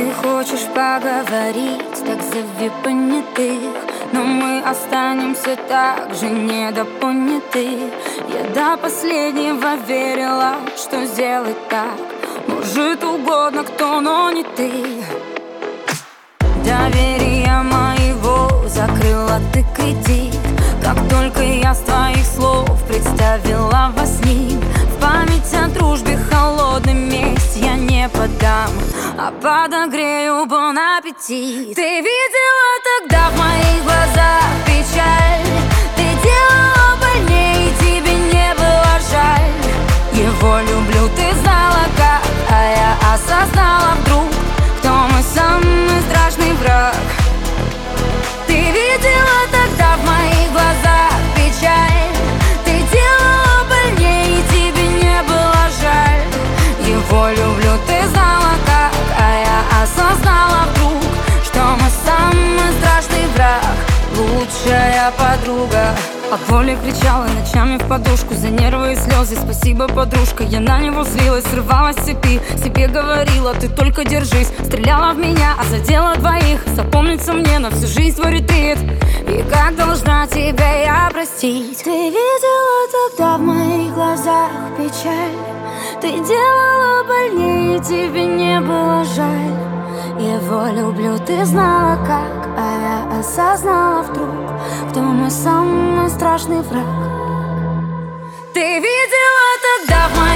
Ты хочешь поговорить, так зови понятых, но мы останемся так же недопоняты. Я до последнего верила, что сделать так может угодно кто, но не ты. Доверия моего закрыла ты кредит, как только я с твоих слов представила вас с ним. В память о дружбе холодный месть я не подам, а подогрею бон аппетит. Ты видела тогда в моих глазах печаль, ты делала больнее, и тебе не было жаль. Его люблю, ты знала как, а я осознала вдруг, кто мой самый страшный враг. Ты видела тогда в моих глазах печаль, ты делала больнее, и тебе не было жаль. Его люблю, ты знала как, а я осознала вдруг, что мой самый страшный враг, лучшая подруга. От боли кричала ночами в подушку, за нервы и слезы спасибо, подружка. Я на него злилась, срывалась с цепи, себе говорила, ты только держись. Стреляла в меня, а задела двоих, запомнится мне на всю жизнь твой ретрит. И как должна тебя я простить? Ты видела тогда в моих глазах печаль, ты делала больнее, тебе не было жаль. Его люблю, ты знала как, а я осознала вдруг, кто мой самый страшный враг. Ты видела тогда в моих